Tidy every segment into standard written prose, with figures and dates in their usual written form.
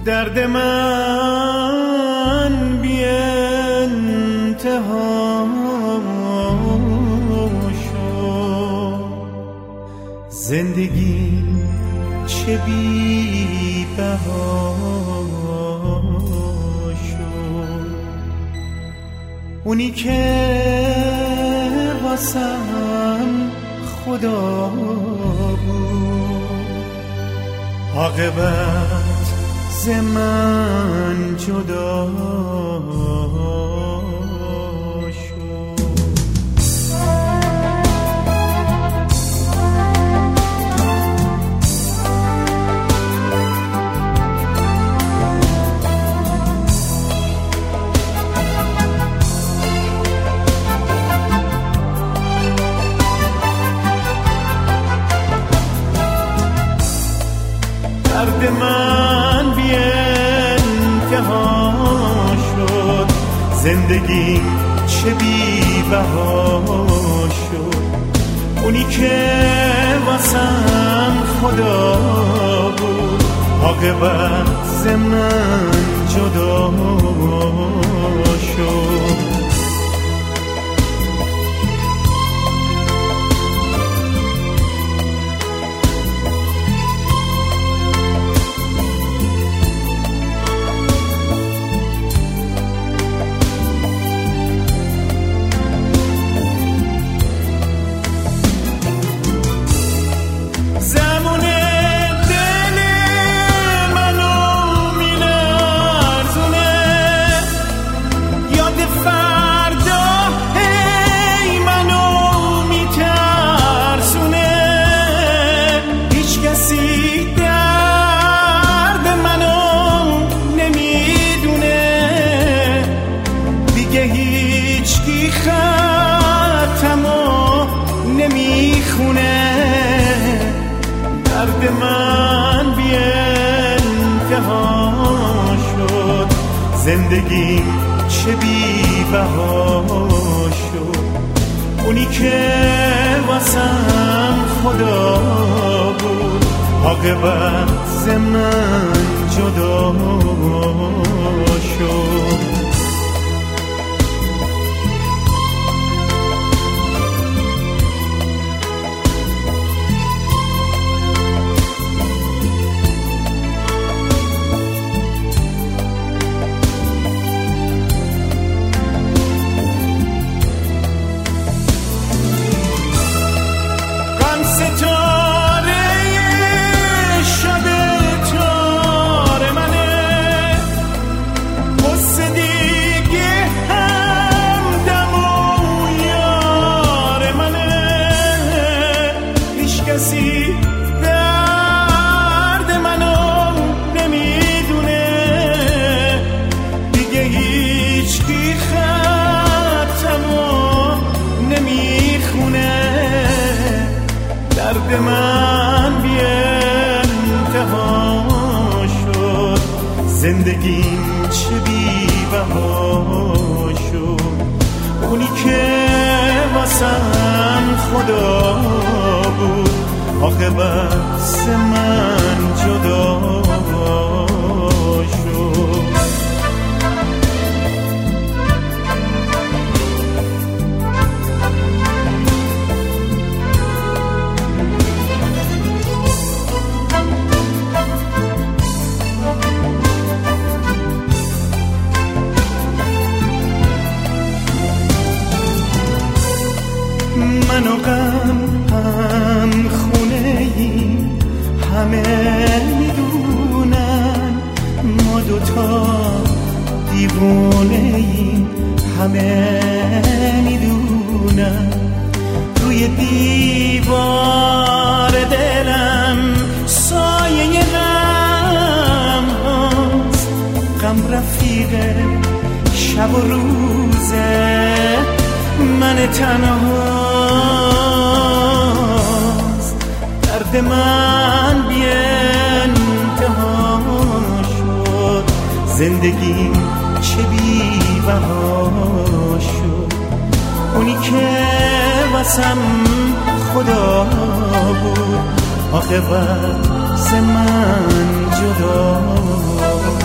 درد من بی انتها شد، زندگی چه بی بها شد. اونی که واسم خدا بود، عاقبت ز من جدا درد من بی انتها شد، زندگی چه بی بها شد. اونی که واسم خدا بود، عاقبت ز من جدا شد. هیچکی خطمو نمیخونه، درد من بی انتها شد، زندگی چه بی بها شد. اونی که واسم خدا بود، عاقبت ز من جدا شد. درد منو نمیدونه، دیگه هیچکی خطمو نمیخونه. درد من بی انتها شد، زندگیم چه بی بها شد. اونی که واسم خدا بود، عاقبت ز من جدا شد. من و غم هم خونه ایم، همه میدونن ما دوتا دیوونه ایم، همه میدونن. روی دیوار دلم سایه غم هاست، غم رفیق شب و روزه من تنهاست. درد من بی انتها شد، زندگی چه بی بها شد. اونی که واسم خدا بود، عاقبت ز من جدا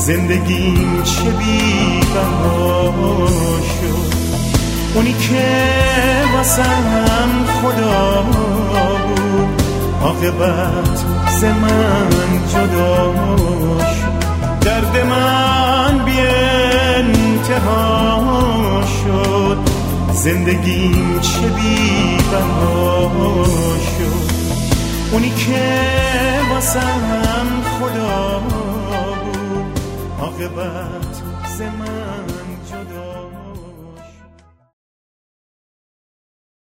زندگیم چه بی بها شد. اونی که واسم خدا بود عاقبت ز من جدا شد. درد من بی انتها شد، زندگیم چه بی بها شد. اونی که واسم خدا بود عاقبت ز من